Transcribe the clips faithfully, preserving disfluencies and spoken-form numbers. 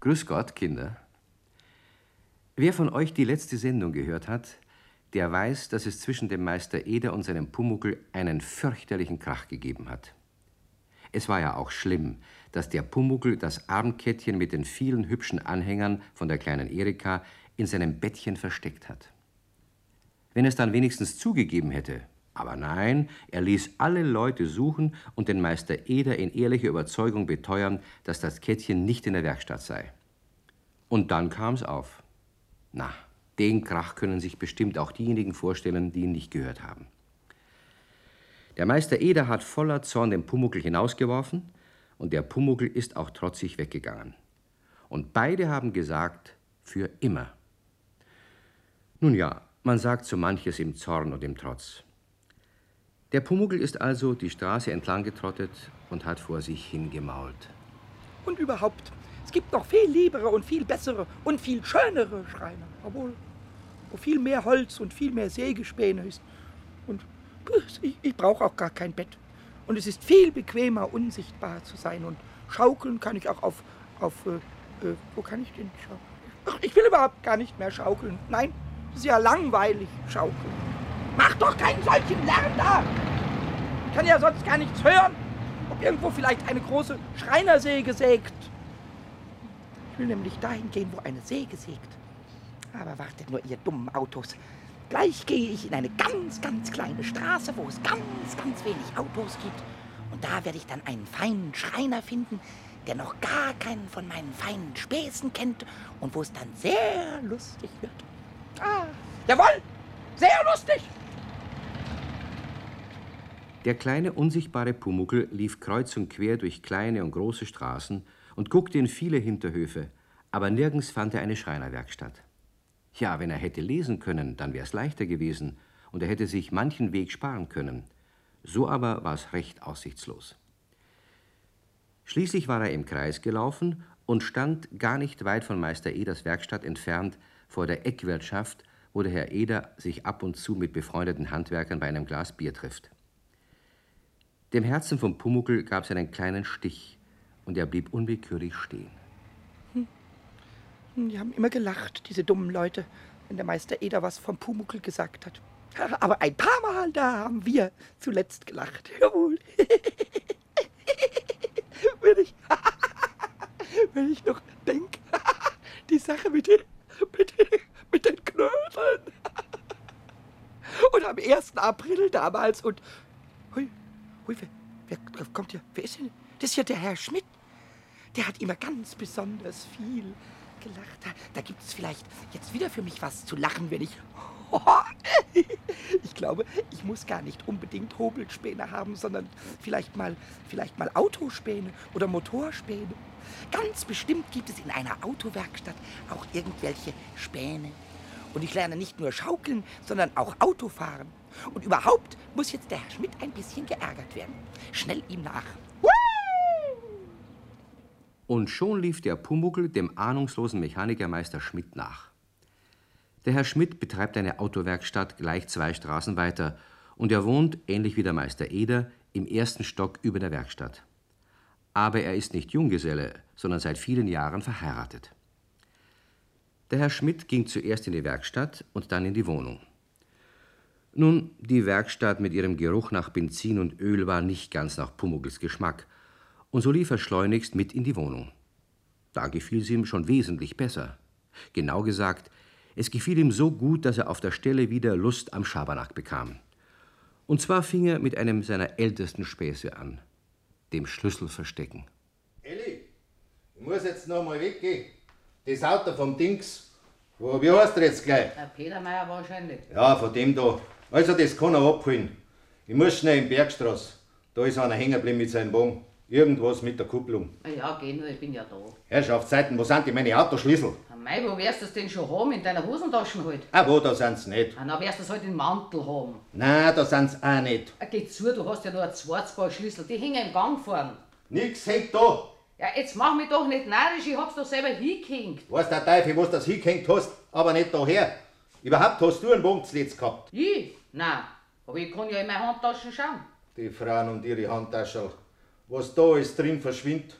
Grüß Gott, Kinder. Wer von euch die letzte Sendung gehört hat, der weiß, dass es zwischen dem Meister Eder und seinem Pumuckl einen fürchterlichen Krach gegeben hat. Es war ja auch schlimm, dass der Pumuckl das Armkettchen mit den vielen hübschen Anhängern von der kleinen Erika in seinem Bettchen versteckt hat. Wenn er es dann wenigstens zugegeben hätte, aber nein, er ließ alle Leute suchen und den Meister Eder in ehrlicher Überzeugung beteuern, dass das Kettchen nicht in der Werkstatt sei. Und dann kam's auf. Na, den Krach können sich bestimmt auch diejenigen vorstellen, die ihn nicht gehört haben. Der Meister Eder hat voller Zorn den Pumuckl hinausgeworfen und der Pumuckl ist auch trotzig weggegangen. Und beide haben gesagt, für immer. Nun ja, man sagt so manches im Zorn und im Trotz. Der Pumuckl ist also die Straße entlang getrottet und hat vor sich hingemault. Und überhaupt, es gibt noch viel liebere und viel bessere und viel schönere Schreiner. Obwohl, wo viel mehr Holz und viel mehr Sägespäne ist. Und ich, ich brauche auch gar kein Bett. Und es ist viel bequemer, unsichtbar zu sein. Und schaukeln kann ich auch auf, auf äh, äh, wo kann ich denn schaukeln? Ach, ich will überhaupt gar nicht mehr schaukeln. Nein, es ist ja langweilig, schaukeln. Mach doch keinen solchen Lärm da! Ich kann ja sonst gar nichts hören, ob irgendwo vielleicht eine große Schreinersäge sägt. Ich will nämlich dahin gehen, wo eine Säge sägt. Aber wartet nur, ihr dummen Autos. Gleich gehe ich in eine ganz, ganz kleine Straße, wo es ganz, ganz wenig Autos gibt. Und da werde ich dann einen feinen Schreiner finden, der noch gar keinen von meinen feinen Späßen kennt und wo es dann sehr lustig wird. Ah, jawohl! Sehr lustig! Der kleine, unsichtbare Pumuckl lief kreuz und quer durch kleine und große Straßen und guckte in viele Hinterhöfe, aber nirgends fand er eine Schreinerwerkstatt. Ja, wenn er hätte lesen können, dann wär's leichter gewesen und er hätte sich manchen Weg sparen können. So aber war es recht aussichtslos. Schließlich war er im Kreis gelaufen und stand gar nicht weit von Meister Eders Werkstatt entfernt vor der Eckwirtschaft, wo der Herr Eder sich ab und zu mit befreundeten Handwerkern bei einem Glas Bier trifft. Dem Herzen vom Pumuckl gab es einen kleinen Stich und er blieb unwillkürlich stehen. Hm. Die haben immer gelacht, diese dummen Leute, wenn der Meister Eder was vom Pumuckl gesagt hat. Aber ein paar Mal, da haben wir zuletzt gelacht. Jawohl. Wenn ich, wenn ich noch denke, die Sache mit den, mit den, mit den Knödeln. Und am ersten April damals und... Hui, hui, wer, wer kommt hier? Wer ist denn? Das ist ja der Herr Schmidt. Der hat immer ganz besonders viel gelacht. Da, da gibt es vielleicht jetzt wieder für mich was zu lachen, wenn ich... Ich glaube, ich muss gar nicht unbedingt Hobelspäne haben, sondern vielleicht mal, vielleicht mal Autospäne oder Motorspäne. Ganz bestimmt gibt es in einer Autowerkstatt auch irgendwelche Späne. Und ich lerne nicht nur schaukeln, sondern auch Autofahren. Und überhaupt muss jetzt der Herr Schmidt ein bisschen geärgert werden. Schnell ihm nach. Und schon lief der Pumuckl dem ahnungslosen Mechanikermeister Schmidt nach. Der Herr Schmidt betreibt eine Autowerkstatt gleich zwei Straßen weiter und er wohnt, ähnlich wie der Meister Eder, im ersten Stock über der Werkstatt. Aber er ist nicht Junggeselle, sondern seit vielen Jahren verheiratet. Der Herr Schmidt ging zuerst in die Werkstatt und dann in die Wohnung. Nun, die Werkstatt mit ihrem Geruch nach Benzin und Öl war nicht ganz nach Pumuckls Geschmack und so lief er schleunigst mit in die Wohnung. Da gefiel sie ihm schon wesentlich besser. Genau gesagt, es gefiel ihm so gut, dass er auf der Stelle wieder Lust am Schabernack bekam. Und zwar fing er mit einem seiner ältesten Späße an, dem Schlüsselverstecken. Elli, ich muss jetzt noch mal weggehen. Das Auto vom Dings, wo, wie heißt der jetzt gleich? Der Petermeier wahrscheinlich. Ja, von dem da. Also das kann er abholen. Ich muss schnell in die Bergstraße. Da ist einer hängen geblieben mit seinem Wagen. Irgendwas mit der Kupplung. Ja, geh nur, ich bin ja da. Herrschaftszeiten, wo sind die meine Autoschlüssel? Mei, wo wirst du das denn schon haben? In deiner Hosentaschen halt? Ah, wo, da sind sie nicht. Ah, dann wirst du das halt im Mantel haben. Nein, da sind sie auch nicht. Ah, geh zu, du hast ja nur ein zweites Paar Schlüssel, die hängen im Gang vorn. Nix hängt da. Ja, jetzt mach mich doch nicht narrisch, ich hab's doch selber hingehängt. Weiß der Teufel, was du das hingehängt hast, aber nicht daher. Überhaupt hast du einen Wagen zuletzt gehabt. Ich? Nein, aber ich kann ja in meine Handtaschen schauen. Die Frauen und ihre Handtaschen. Was da ist drin verschwindet.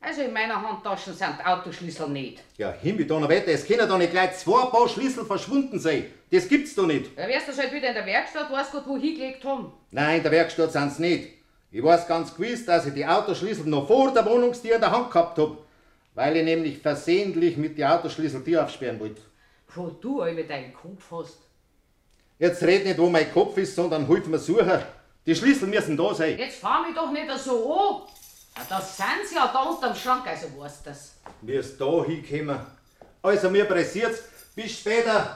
Also in meiner Handtasche sind Autoschlüssel nicht. Ja, Himmel, Donnerwetter, es können doch nicht gleich zwei Paar Schlüssel verschwunden sein. Das gibt's doch nicht. Ja, wärst du halt wieder in der Werkstatt, weißt Gott, wo hingelegt haben. Nein, in der Werkstatt sind's nicht. Ich weiß ganz gewiss, dass ich die Autoschlüssel noch vor der Wohnungstür in der Hand gehabt hab, weil ich nämlich versehentlich mit den Autoschlüssel die aufsperren wollte. Wo du alle deinen Kopf hast. Jetzt red nicht, wo mein Kopf ist, sondern hilf mir suchen. Die Schlüssel müssen da sein. Jetzt fahr mich doch nicht so an. Ja, da sind sie ja da unterm Schrank, also weißt du das. Wie es da hinkommen. Also, mir pressiert's. Bis später.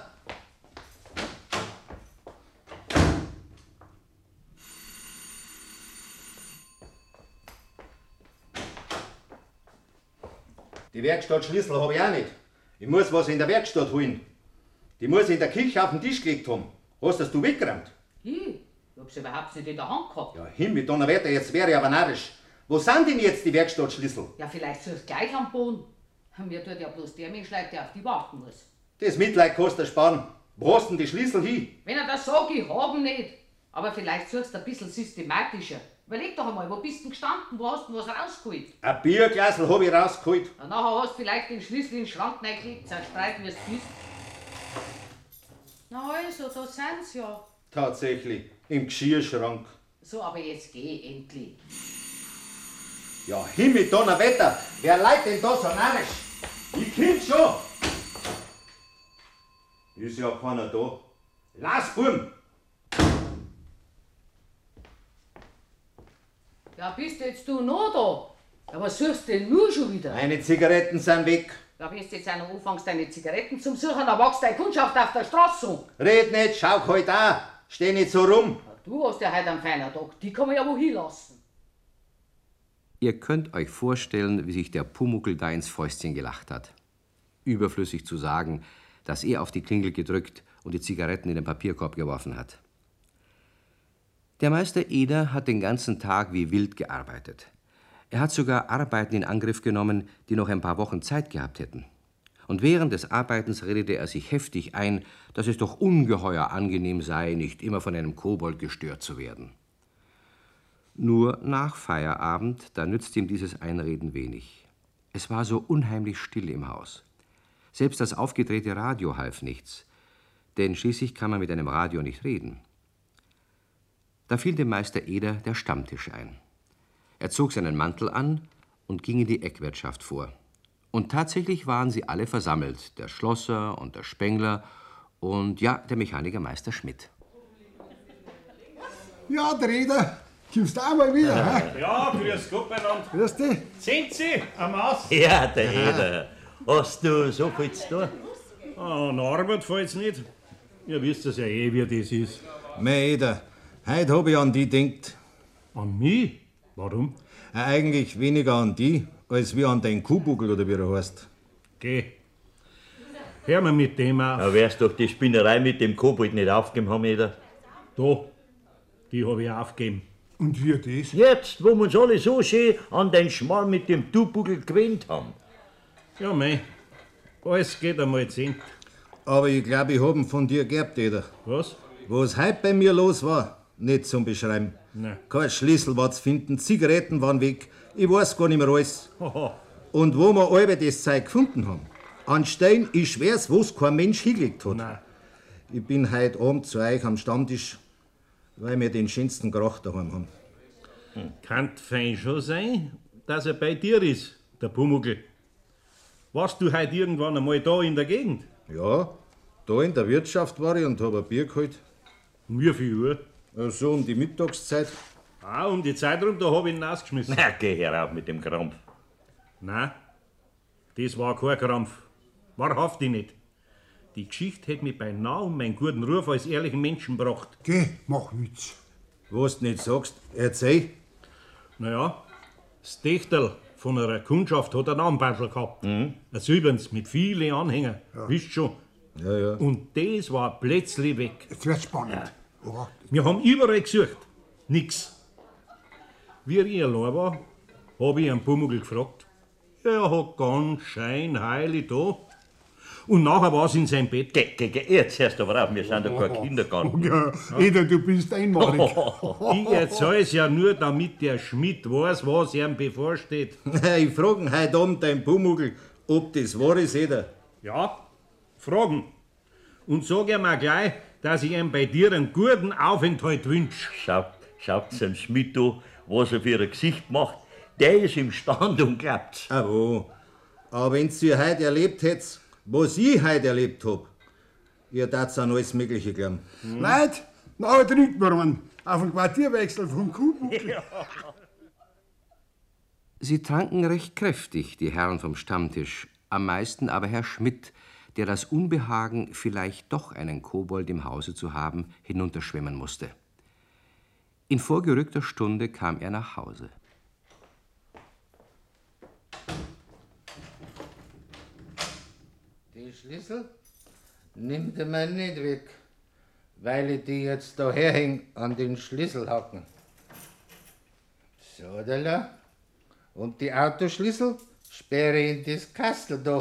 Die Werkstattschlüssel habe ich auch nicht. Ich muss was in der Werkstatt holen. Die muss ich in der Küche auf den Tisch gelegt haben. Hast das du weggeräumt? Ich? Ich hab's überhaupt nicht in der Hand gehabt. Ja, Himmel, Donnerwetter, jetzt wäre ich aber narrisch. Wo sind denn jetzt die Werkstattschlüssel? Ja, vielleicht suchst du gleich am Boden. Mir tut ja bloß der Mensch leid, der auf die warten muss. Das Mitleid kostet sparen. Wo hast denn die Schlüssel hin? Wenn er das sagt, ich hab ihn nicht. Aber vielleicht suchst du ein bisschen systematischer. Überleg doch einmal, wo bist du gestanden, wo hast du was rausgeholt? Ein Bierglasel habe ich rausgeholt. Und nachher hast du vielleicht den Schlüssel in den Schrank reingelegt, zerstreit wie es bist. Na also, da sind sie ja. Tatsächlich, im Geschirrschrank. So, aber jetzt geh endlich. Ja, Himmel, Donnerwetter, wer leitet denn da so narrisch? Ich komm schon. Ist ja keiner da. Lass, Buben! Ja, bist jetzt du noch da? Ja, was suchst du denn nur schon wieder? Meine Zigaretten sind weg. Ja, wenn du jetzt auch noch anfängst, deine Zigaretten zum Suchen, dann wächst deine Kundschaft auf der Straße an. Red nicht, schau halt auch. Steh nicht so rum. Ja, du hast ja heute einen feinen Tag, die kann man ja wohin lassen. Ihr könnt euch vorstellen, wie sich der Pumuckl da ins Fäustchen gelacht hat. Überflüssig zu sagen, dass er auf die Klingel gedrückt und die Zigaretten in den Papierkorb geworfen hat. Der Meister Eder hat den ganzen Tag wie wild gearbeitet. Er hat sogar Arbeiten in Angriff genommen, die noch ein paar Wochen Zeit gehabt hätten. Und während des Arbeitens redete er sich heftig ein, dass es doch ungeheuer angenehm sei, nicht immer von einem Kobold gestört zu werden. Nur nach Feierabend, da nützte ihm dieses Einreden wenig. Es war so unheimlich still im Haus. Selbst das aufgedrehte Radio half nichts, denn schließlich kann man mit einem Radio nicht reden. Da fiel dem Meister Eder der Stammtisch ein. Er zog seinen Mantel an und ging in die Eckwirtschaft vor. Und tatsächlich waren sie alle versammelt, der Schlosser und der Spengler und ja, der Mechaniker Meister Schmidt. Ja, der Eder, kommst du auch mal wieder? Ja, ja grüß Gott miteinander. Grüß dich. Sind Sie am Maus? Ja, der Eder. Hast du so viel zu tun? Ah, an Arbeit fällt's nicht. Ihr wisst es ja eh, wie das ist. Mei, Eder, heute hab ich an die denkt. An mich? Warum? Eigentlich weniger an die, als wie an deinen Kuhbuckel oder wie er heißt. Geh. Hör mal mit dem auf. Da wärst doch die Spinnerei mit dem Kobold nicht aufgegeben haben, Eder. Da, die hab ich aufgegeben. Und wie das? Jetzt, wo wir uns alle so schön an den Schmarr mit dem Tubuckel gewöhnt haben. Ja, mei, alles geht einmal zehn. Aber ich glaube, ich hab ihn von dir geerbt, Eder. Was? Was heute bei mir los war, nicht zum Beschreiben. Nein. Kein Schlüssel war zu finden, Zigaretten waren weg, ich weiß gar nicht mehr alles. Haha. Und wo wir alle das Zeug gefunden haben, an Stein, ich schwör's, wo's kein Mensch hingelegt hat. Nein. Ich bin heute Abend zu euch am Stammtisch, weil wir den schönsten Krach daheim haben. Kann fein schon sein, dass er bei dir ist, der Pumuckl. Warst du heute irgendwann einmal da in der Gegend? Ja, da in der Wirtschaft war ich und hab ein Bier geholt. Um wie viel Uhr? So um die Mittagszeit. Ah, um die Zeit rum, da hab ich ihn rausgeschmissen. Na, geh herauf mit dem Krampf. Nein, das war kein Krampf. Wahrhaftig nicht. Die Geschichte hätte mich beinahe um meinen guten Ruf als ehrlichen Menschen gebracht. Geh, mach nichts. Was du nicht sagst, erzähl. Naja, das Techterl von einer Kundschaft hat einen Armbandel gehabt. Mhm. Ein silbernes mit vielen Anhängern. Ja. Wisst schon. Ja, ja. Und das war plötzlich weg. Jetzt wird's spannend. Ja. Wir haben überall gesucht. Nix. Wie ich allein war, hab ich einen Pumuckl gefragt. Er hat ganz scheinheilig da. und nachher war es in sein Bett. Geh, geh, geh, jetzt hörst du aber auf, wir sind ja kein Kindergarten. Ja, Eder, du bist einmalig. Ich erzähl's ja nur, damit der Schmidt weiß, was ihm bevorsteht. Ich frage ihn heute Abend dein Pumuckl, ob das wahr ist, Eder. Ja, fragen. Und sag ihm auch gleich, dass ich ihm bei dir einen guten Aufenthalt wünsch. Schaut, schaut's dem Schmidt an, was er für ein Gesicht macht. Der ist im Stand und glaubt's. Ah, oh. Aber wenn's ihr heute erlebt hättet, was ich heute erlebt hab, ihr tat's an alles Mögliche glauben. Hm. Leute, nachher trinken wir einen auf den Quartierwechsel vom Kuhbuckel. Ja. Sie tranken recht kräftig, die Herren vom Stammtisch, am meisten aber Herr Schmidt, der das Unbehagen, vielleicht doch einen Kobold im Hause zu haben, hinunterschwimmen musste. In vorgerückter Stunde kam er nach Hause. Die Schlüssel nimmt er mir nicht weg, weil ich die jetzt da herhäng an den Schlüsselhaken. So, da. Und die Autoschlüssel sperre ich in das Kastel da.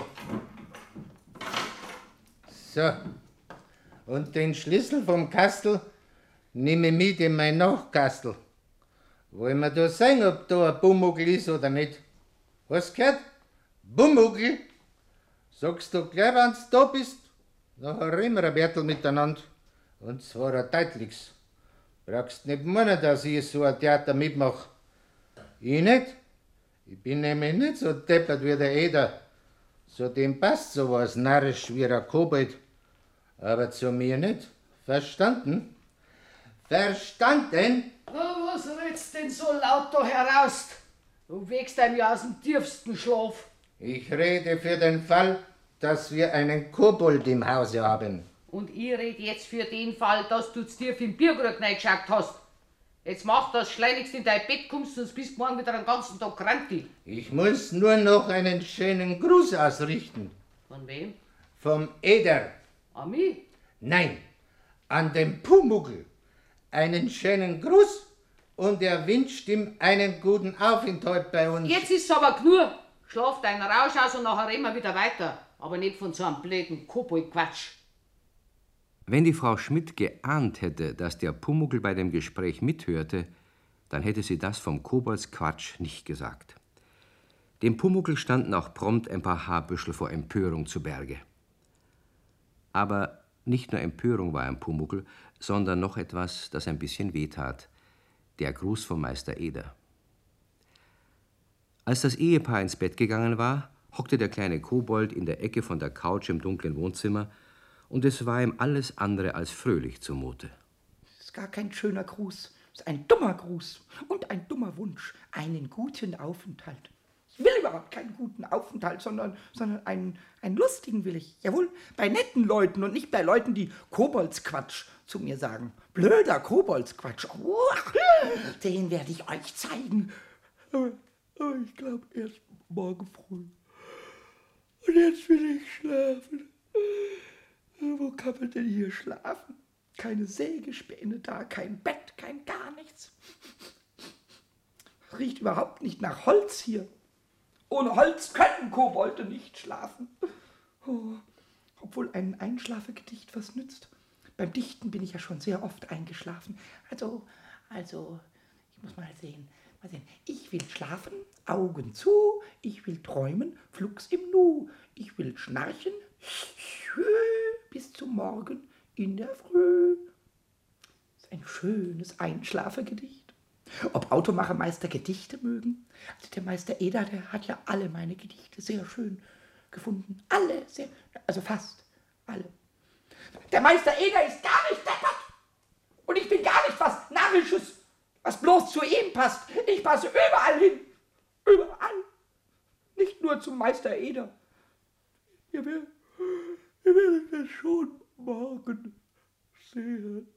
So. Und den Schlüssel vom Kastel nehme ich mit in mein Nachkastel. Wollen wir da sehen, ob da ein Pumuckl ist oder nicht? Hast du gehört? Pumuckl? Sagst du gleich, wenn du da bist? Nachher reden wir ein Bertel miteinander. Und zwar ein deutliches. Brauchst nicht meinen, dass ich so ein Theater mitmache. Ich nicht. Ich bin nämlich nicht so deppert wie der Eder. Zu dem passt sowas narrisch wie ein Kobold. Aber zu mir nicht. Verstanden? Verstanden? Na, was redst denn so laut da heraus? Du wächst einem ja aus dem tiefsten Schlaf. Ich rede für den Fall, dass wir einen Kobold im Hause haben. Und ich rede jetzt für den Fall, dass du zu tief im Bierkrug reingeschaut hast. Jetzt mach das schleunigst in dein Bett kommst, sonst bist du morgen wieder den ganzen Tag krank. Ich muss nur noch einen schönen Gruß ausrichten. Von wem? Vom Eder. An mich? Nein, an den Pumuckl. Einen schönen Gruß und er wünscht ihm einen guten Aufenthalt bei uns. Jetzt ist's aber genug. Schlaf deinen Rausch aus und nachher reden wir wieder weiter. Aber nicht von so einem blöden Kobold-Quatsch. Wenn die Frau Schmidt geahnt hätte, dass der Pumuckl bei dem Gespräch mithörte, dann hätte sie das vom Koboldsquatsch nicht gesagt. Dem Pumuckl standen auch prompt ein paar Haarbüschel vor Empörung zu Berge. Aber nicht nur Empörung war im Pumuckl, sondern noch etwas, das ein bisschen wehtat: der Gruß vom Meister Eder. Als das Ehepaar ins Bett gegangen war, hockte der kleine Kobold in der Ecke von der Couch im dunklen Wohnzimmer, und es war ihm alles andere als fröhlich zumute. Das ist gar kein schöner Gruß, das ist ein dummer Gruß und ein dummer Wunsch, einen guten Aufenthalt. Ich will überhaupt keinen guten Aufenthalt, sondern, sondern einen, einen lustigen will ich. Jawohl, bei netten Leuten und nicht bei Leuten, die Koboldsquatsch zu mir sagen. Blöder Koboldsquatsch. Oh, den werde ich euch zeigen. Aber, aber ich glaube erst morgen früh. Und jetzt will ich schlafen. Wo kann man denn hier schlafen? Keine Sägespäne da, kein Bett, kein gar nichts. Riecht überhaupt nicht nach Holz hier. Ohne Holz können Kobolde nicht schlafen. Oh, obwohl ein Einschlafegedicht was nützt. Beim Dichten bin ich ja schon sehr oft eingeschlafen. Also, also, ich muss mal sehen. Mal sehen. Ich will schlafen, Augen zu. Ich will träumen, flugs im Nu. Ich will schnarchen, bis zum Morgen in der Früh. Das ist ein schönes Einschlafegedicht. Ob Automachermeister Gedichte mögen? Also der Meister Eder, der hat ja alle meine Gedichte sehr schön gefunden. Alle, sehr, also fast alle. Der Meister Eder ist gar nicht deppert. Und ich bin gar nicht was Narrisches, was bloß zu ihm passt. Ich passe überall hin. Überall. Nicht nur zum Meister Eder. Ihr werdet, ihr werdet das schon morgen sehen.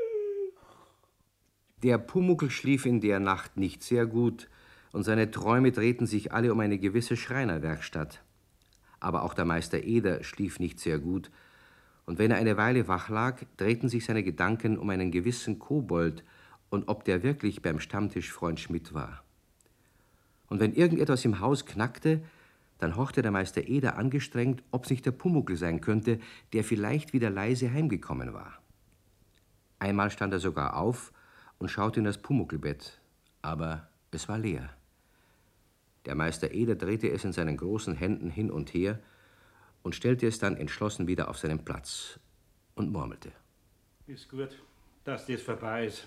Der Pumuckl schlief in der Nacht nicht sehr gut, und seine Träume drehten sich alle um eine gewisse Schreinerwerkstatt. Aber auch der Meister Eder schlief nicht sehr gut, und wenn er eine Weile wach lag, drehten sich seine Gedanken um einen gewissen Kobold und ob der wirklich beim Stammtisch Freund Schmidt war. Und wenn irgendetwas im Haus knackte, Dann horchte der Meister Eder angestrengt, ob's nicht der Pumuckl sein könnte, der vielleicht wieder leise heimgekommen war. Einmal stand er sogar auf und schaute in das Pumuckelbett, aber es war leer. Der Meister Eder drehte es in seinen großen Händen hin und her und stellte es dann entschlossen wieder auf seinen Platz und murmelte. Ist gut, dass das vorbei ist.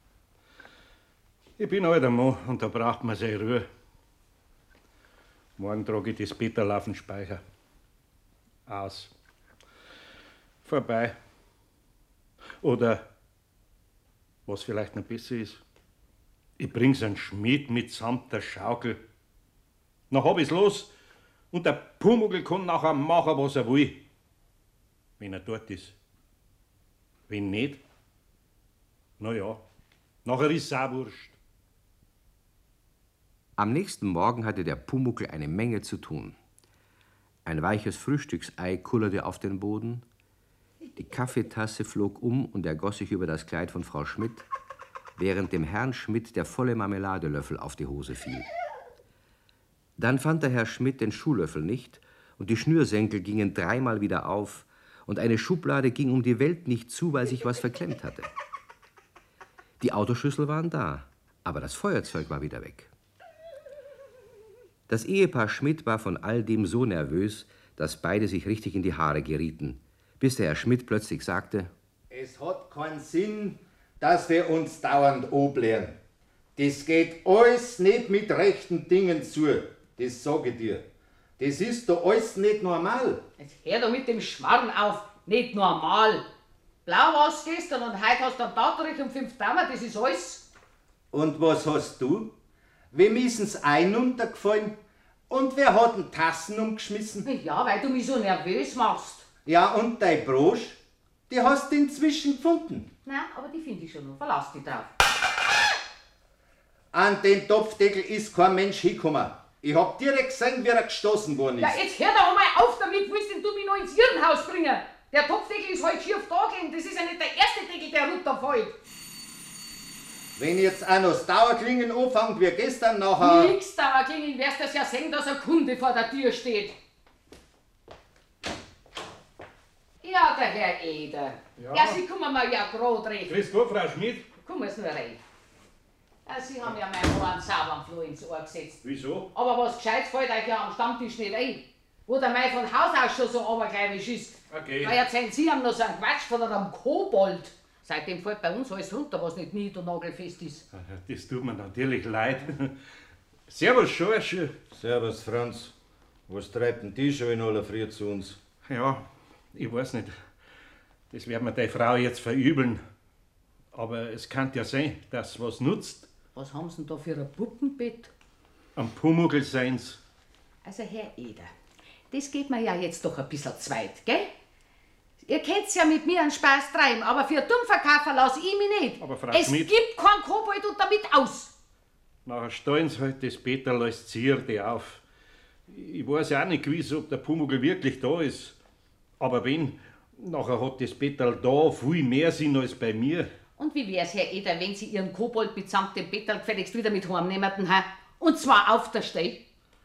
Ich bin alter Mann und da braucht man seine Ruhe. Morgen trage ich das Betterl auf den Speicher. Aus. Vorbei. Oder, was vielleicht noch besser ist, ich bring's an Schmied mitsamt der Schaukel. Dann hab ich's los und der Pumuckl kann nachher machen, was er will. Wenn er dort ist. Wenn nicht, na ja, nachher ist's auch wurscht. Am nächsten Morgen hatte der Pumuckl eine Menge zu tun. Ein weiches Frühstücksei kullerte auf den Boden, die Kaffeetasse flog um und ergoss sich über das Kleid von Frau Schmidt, während dem Herrn Schmidt der volle Marmeladelöffel auf die Hose fiel. Dann fand der Herr Schmidt den Schuhlöffel nicht und die Schnürsenkel gingen dreimal wieder auf und eine Schublade ging um die Welt nicht zu, weil sich was verklemmt hatte. Die Autoschlüssel waren da, aber das Feuerzeug war wieder weg. Das Ehepaar Schmidt war von all dem so nervös, dass beide sich richtig in die Haare gerieten, bis der Herr Schmidt plötzlich sagte: Es hat keinen Sinn, dass wir uns dauernd oblehren. Das geht alles nicht mit rechten Dingen zu, das sage ich dir. Das ist doch alles nicht normal. Jetzt hör doch mit dem Schmarrn auf, nicht normal. Blau war's gestern und heute hast du einen Tauterich um fünf Daumen, das ist alles. Und was hast du? Wem issen's ein untergefallen? Und wer hat den Tassen umgeschmissen? Ja, weil du mich so nervös machst. Ja, und dein Brosch? Die hast du inzwischen gefunden. Nein, aber die finde ich schon noch. Verlass dich drauf. An den Topfdeckel ist kein Mensch hingekommen. Ich hab direkt gesehen, wie er gestoßen worden ist. Ja, jetzt hör doch einmal auf damit, willst denn du mich noch ins Irrenhaus bringen? Der Topfdeckel ist heute schief da gelegen. Das ist ja nicht der erste Deckel, der runterfällt. Wenn jetzt auch noch das Dauerklingen anfängt wie gestern nachher... Nix Dauerklingen, wirst du ja sehen, dass ein Kunde vor der Tür steht. Ja, der Herr Eder. Ja. Ja, Sie kommen mir ja gerade recht. Grüß Gott, Frau Schmidt. Kommen Sie nur rein. Ja, Sie haben ja meinen Mann sauber Floh ins Ohr gesetzt. Wieso? Aber was Gescheites fällt euch ja am Stammtisch nicht ein. Wo der Mai von Haus aus schon so abergläubisch ist. Okay. Da erzählen Sie haben noch so einen Quatsch von einem Kobold. Seitdem fällt bei uns alles runter, was nicht nied- und nagelfest ist. Das tut mir natürlich leid. Servus, Schorsch. Servus, Franz. Was treibt denn die schon in aller Früh zu uns? Ja, ich weiß nicht. Das wird mir deine Frau jetzt verübeln. Aber es kann ja sein, dass was nutzt. Was haben Sie denn da für ein Puppenbett? Am Pumuckl sein's. Also, Herr Eder, das geht mir ja jetzt doch ein bisschen zweit, gell? Ihr könnt's ja mit mir einen Spaß treiben, aber für dumm verkaufen lass ich mich nicht. Aber Frau es Schmidt- gibt keinen Kobold und damit aus. Nachher stellen sie halt das Peterl als Zierde auf. Ich weiß ja auch nicht gewiss, ob der Pumuckl wirklich da ist. Aber wenn, nachher hat das Peterl da viel mehr Sinn als bei mir. Und wie wär's, Herr Eder, wenn Sie Ihren Kobold mitsamt dem Bettel gefälligst wieder mit heimnehmen, ha? Und zwar auf der Stelle.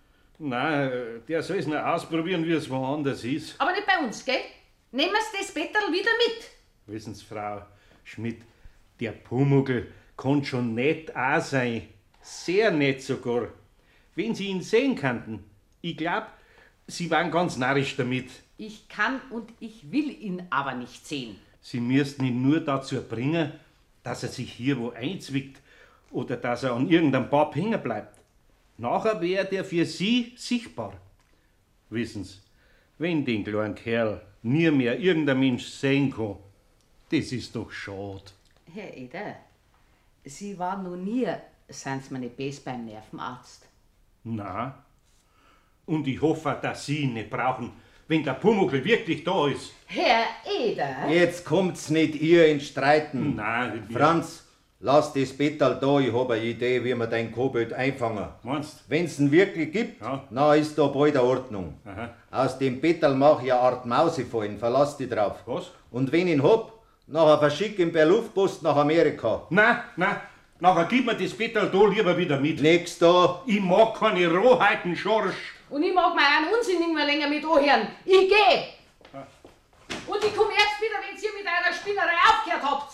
Nein, der soll es noch ausprobieren, wie es woanders ist. Aber nicht bei uns, gell? Nehmen Sie das Bettel wieder mit. Wissen Sie, Frau Schmidt, der Pumuckl kann schon nett auch sein. Sehr nett sogar. Wenn Sie ihn sehen könnten, ich glaub, Sie waren ganz narrisch damit. Ich kann und ich will ihn aber nicht sehen. Sie müssten ihn nur dazu bringen, dass er sich hier wo einzwickt oder dass er an irgendeinem Bab hängen bleibt. Nachher wäre der für Sie sichtbar. Wissen Sie, wenn den kleinen Kerl nie mehr irgendein Mensch sehen kann, das ist doch schade. Herr Eder, Sie waren noch nie, seien Sie mir nicht best beim Nervenarzt. Na, und ich hoffe, dass Sie ihn nicht brauchen, wenn der Pumuckl wirklich da ist. Herr Eder? Jetzt kommt's nicht ihr ins Streiten. Nein, wir- Franz, lass das Bettal da, ich hab eine Idee, wie wir dein Kobold einfangen. Meinst Wenn's ihn wirklich gibt, Ja. na ist da bald eine Ordnung. Aha. Aus dem Bettal mach ich eine Art Mausefallen, verlass dich drauf. Was? Und wenn ich ihn hab, nachher verschick ihn per Luftpost nach Amerika. Nein, nein, nachher gib mir das Peterl da lieber wieder mit. Nix da. Ich mag keine Rohheiten, Schorsch. Und ich mag meinen Unsinn nicht mehr länger mit anhören. Ich geh. Und ich komme erst wieder, wenn ihr mit eurer Spinnerei aufgehört habt.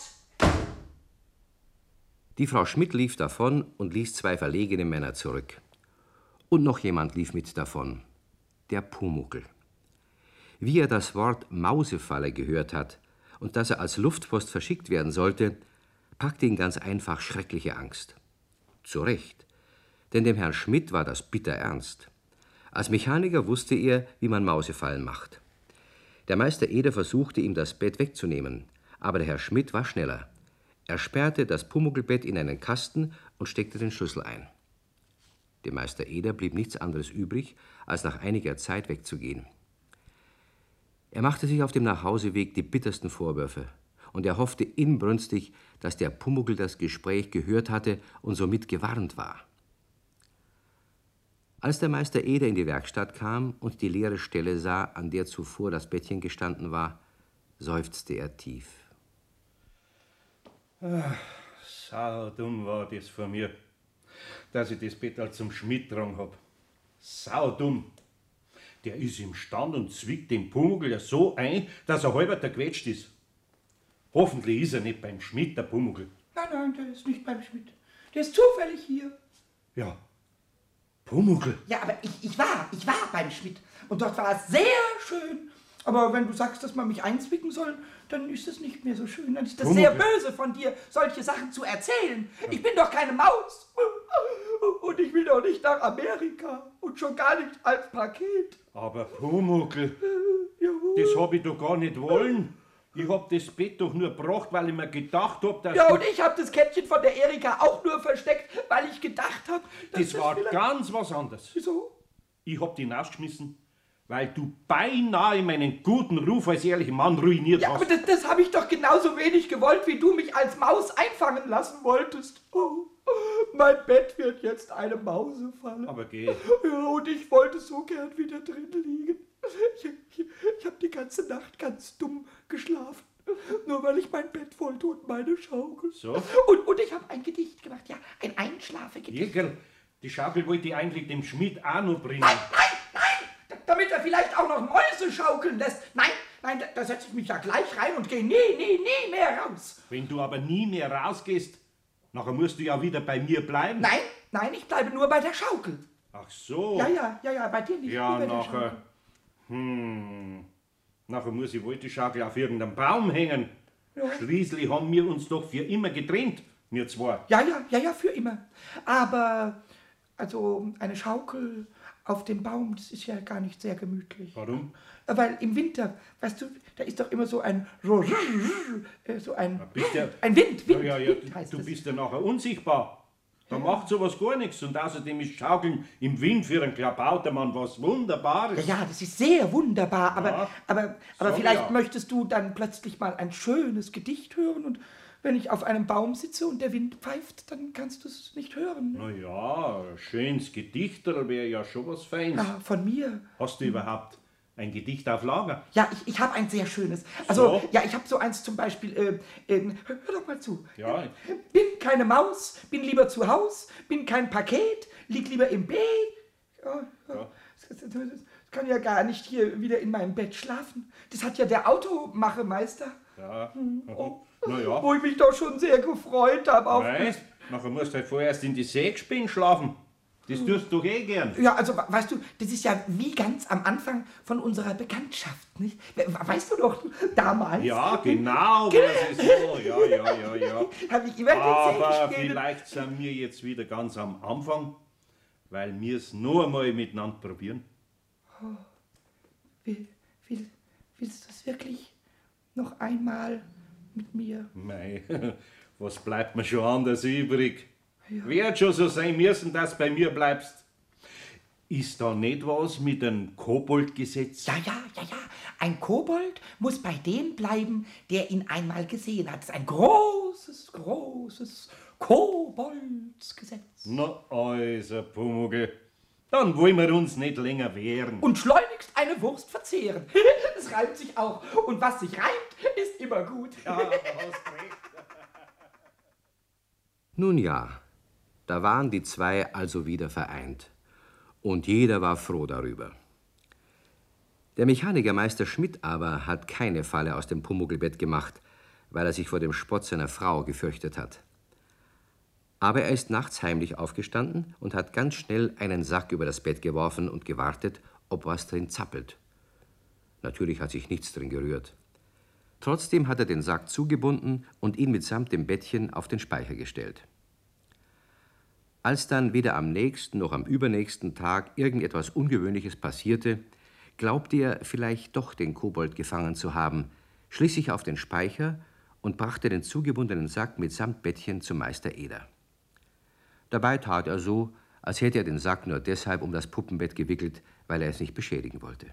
Die Frau Schmidt lief davon und ließ zwei verlegene Männer zurück. Und noch jemand lief mit davon. Der Pumuckl. Wie er das Wort Mausefalle gehört hat und dass er als Luftpost verschickt werden sollte, packte ihn ganz einfach schreckliche Angst. Zu Recht, denn dem Herrn Schmidt war das bitter ernst. Als Mechaniker wusste er, wie man Mausefallen macht. Der Meister Eder versuchte, ihm das Bett wegzunehmen, aber der Herr Schmidt war schneller. Er sperrte das Pumuckl-Bett in einen Kasten und steckte den Schlüssel ein. Dem Meister Eder blieb nichts anderes übrig, als nach einiger Zeit wegzugehen. Er machte sich auf dem Nachhauseweg die bittersten Vorwürfe und er hoffte inbrünstig, dass der Pumuckl das Gespräch gehört hatte und somit gewarnt war. Als der Meister Eder in die Werkstatt kam und die leere Stelle sah, an der zuvor das Bettchen gestanden war, seufzte er tief. Ach, saudumm war das von mir, dass ich das Bett halt zum Schmidt dran hab. Saudumm. Der ist im Stand und zwickt den Pumuckl ja so ein, dass er halber zerquetscht ist. Hoffentlich ist er nicht beim Schmidt, der Pumuckl. Nein, nein, der ist nicht beim Schmidt. Der ist zufällig hier. Ja, Pumuckl. Ja, aber ich, ich war, ich war beim Schmidt. Und dort war es sehr schön. Aber wenn du sagst, dass man mich einzwicken soll, dann ist es nicht mehr so schön. Dann ist das Pumuckl. sehr böse von dir, solche Sachen zu erzählen. Ich bin doch keine Maus. Und ich will doch nicht nach Amerika. Und schon gar nicht als Paket. Aber Pumuckl, das hab ich doch gar nicht wollen. Ich hab das Bett doch nur gebracht, weil ich mir gedacht hab, dass... Ja, du- und ich habe das Kettchen von der Erika auch nur versteckt, weil ich gedacht habe, dass Das war vielleicht- ganz was anderes. Wieso? Ich hab dich rausgeschmissen, weil du beinahe meinen guten Ruf als ehrlicher Mann ruiniert Ja, hast. aber das, das habe ich doch genauso wenig gewollt, wie du mich als Maus einfangen lassen wolltest. Oh, mein Bett wird jetzt eine Mausefalle. Aber geh. Ja, und ich wollte so gern wieder drin liegen. Ich, ich, ich habe die ganze Nacht ganz dumm geschlafen. Nur weil ich mein Bett wollte und meine Schaukel. So? Und, und ich habe ein Gedicht gemacht, ja, ein Einschlafegedicht. Jägerl, die Schaukel wollte ich eigentlich dem Schmidt auch noch bringen. Nein, nein, nein! Damit er vielleicht auch noch Mäuse schaukeln lässt. Nein, nein, da, da setze ich mich ja gleich rein und gehe nie, nie, nie mehr raus. Wenn du aber nie mehr rausgehst, nachher musst du ja wieder bei mir bleiben. Nein, nein, ich bleibe nur bei der Schaukel. Ach so. Ja, ja, ja, ja, bei dir nicht. Ja, nur bei der nachher. Schaukel. Hm. Nachher muss ich wohl die Schaukel auf irgendeinem Baum hängen. Ja. Schließlich haben wir uns doch für immer getrennt, wir zwei. Ja, ja, ja, ja, für immer. Aber, also, eine Schaukel auf dem Baum, das ist ja gar nicht sehr gemütlich. Warum? Weil im Winter, weißt du, da ist doch immer so ein, äh, so ein, Bist ja, ein Wind, Wind, ja, ja, ja, Wind heißt du das. bist ja nachher unsichtbar. Da macht sowas gar nichts. Und außerdem ist Schaukeln im Wind für einen Klabautermann was Wunderbares. Ja, ja, das ist sehr wunderbar, aber, Ja, aber, aber sag vielleicht ja. möchtest du dann plötzlich mal ein schönes Gedicht hören und wenn ich auf einem Baum sitze und der Wind pfeift, dann kannst du es nicht hören. Na ja, ein schönes Gedichterl wäre ja schon was Feines. Ah, von mir. Hast du überhaupt ein Gedicht auf Lager? Ja, ich, ich habe ein sehr schönes. Also, So? ja, ich habe so eins zum Beispiel, äh, äh, hör, hör doch mal zu. Ja. Bin keine Maus, bin lieber zu Haus, bin kein Paket, lieg lieber im Bett. Ja, ja. Das, das, das kann ja gar nicht hier wieder in meinem Bett schlafen. Das hat ja der Automachemeister, Ja. oh, Na ja. wo ich mich doch schon sehr gefreut habe. Auf Weißt, nachher musst du halt vorerst in die Sägspinne schlafen. Das tust du doch eh gern. Ja, also we- weißt du, das ist ja wie ganz am Anfang von unserer Bekanntschaft, nicht? We- Weißt du doch, damals. Ja, genau, was ist so. Ja, ja, ja, ja. Habe ich immer Aber Sägespäne- vielleicht sind wir jetzt wieder ganz am Anfang, weil wir es noch einmal miteinander probieren. Will, will, willst du es wirklich noch einmal mit mir? Mei, was bleibt mir schon anders übrig? Wird schon so sein müssen, dass du bei mir bleibst. Ist da nicht was mit dem Koboldgesetz? Ja, ja, ja, ja. Ein Kobold muss bei dem bleiben, der ihn einmal gesehen hat. Das ist ein großes, großes Koboldsgesetz. Na also, Pumuckl, dann wollen wir uns nicht länger wehren. Und schleunigst eine Wurst verzehren. Das reimt sich auch. Und was sich reimt, ist immer gut. Ja, da hast recht. Nun ja, da waren die zwei also wieder vereint. Und jeder war froh darüber. Der Mechanikermeister Schmidt aber hat keine Falle aus dem Pumuckl-Bett gemacht, weil er sich vor dem Spott seiner Frau gefürchtet hat. Aber er ist nachts heimlich aufgestanden und hat ganz schnell einen Sack über das Bett geworfen und gewartet, ob was drin zappelt. Natürlich hat sich nichts drin gerührt. Trotzdem hat er den Sack zugebunden und ihn mitsamt dem Bettchen auf den Speicher gestellt. Als dann weder am nächsten noch am übernächsten Tag irgendetwas Ungewöhnliches passierte, glaubte er vielleicht doch den Kobold gefangen zu haben, schlich sich auf den Speicher und brachte den zugebundenen Sack mitsamt Bettchen zum Meister Eder. Dabei tat er so, als hätte er den Sack nur deshalb um das Puppenbett gewickelt, weil er es nicht beschädigen wollte.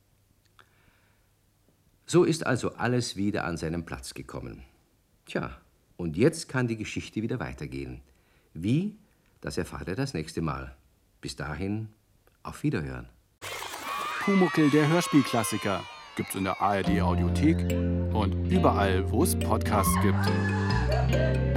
So ist also alles wieder an seinen Platz gekommen. Tja, und jetzt kann die Geschichte wieder weitergehen. Wie? Das erfahrt ihr das nächste Mal. Bis dahin, auf Wiederhören. Pumuckl, der Hörspielklassiker, gibt's in der A R D Audiothek und überall, wo es Podcasts gibt.